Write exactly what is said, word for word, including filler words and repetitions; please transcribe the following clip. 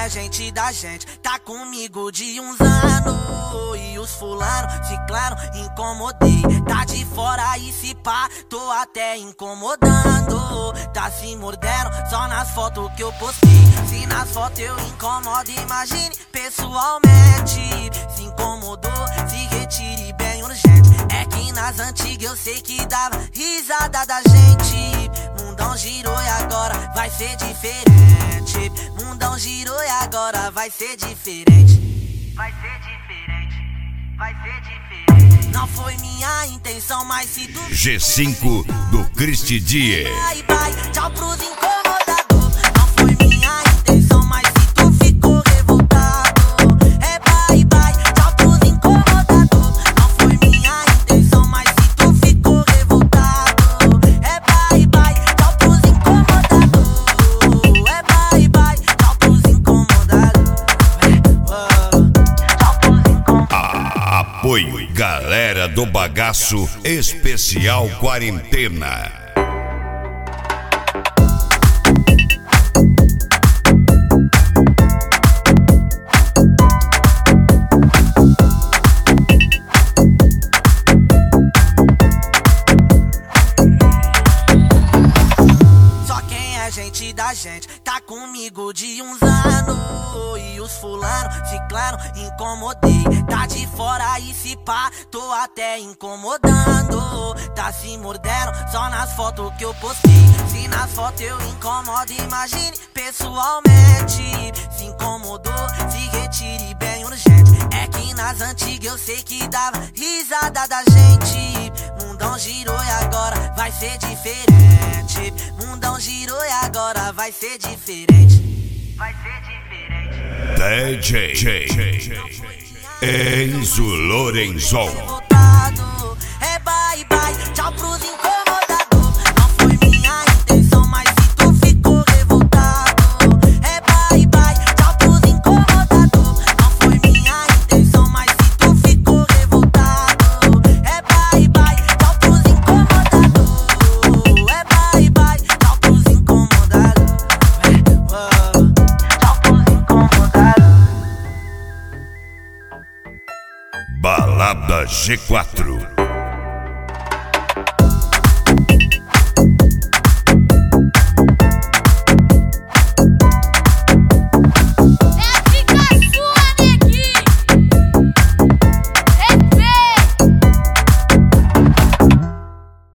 é gente da gente, tá comigo de uns anos. E os fulano, ciclano, incomodei. Tá de fora e se pá, tô até incomodando. Tá se mordendo só nas fotos que eu postei. Se nas fotos eu incomodo, imagine pessoalmente. Se incomodou, se retire bem urgente. É que nas antigas eu sei que dava risada da gente. Mundão girou e agora vai ser diferente. Mundão girou e agora vai ser diferente. Vai ser diferente, vai ser diferente. Não foi minha intenção, mas se tu G cinco do Cristi Die. Bye, bye, tchau pros incomodadores. Não foi minha intenção, mas se tu ficou revoltado, é bye, bye, tchau pros incomodadores. Não foi minha intenção, mas se tu ficou revoltado, é bye, bye, tchau pros incomodadores. É bye, bye, tchau pros incomodadores. Tchau pros incomodadores. Apoio Galera do Bagaço Especial Quarentena. Gente da gente, tá comigo de uns anos. E os fulano, ciclano, incomodei. Tá de fora e se pá, tô até incomodando. Tá se mordendo só nas fotos que eu postei. Se nas fotos eu incomodo, imagine pessoalmente. Se incomodou, se retire bem urgente. É que nas antigas eu sei que dava risada da gente. Mundão girou e agora vai ser diferente. Mundão girou e agora vai ser diferente. Vai ser diferente. D J Enzo Lorenzon. É bye bye, tchau pros incomodadores. Não foi minha intenção, mas se tu ficou revoltado, é bye bye, tchau pros incomodadores. Não foi minha intenção, mas se tu ficou revoltado, é bye bye, tchau pros incomodadores. É bye bye, tchau pros incomodadores. Tchau pros incomodadores. Balada G quatro.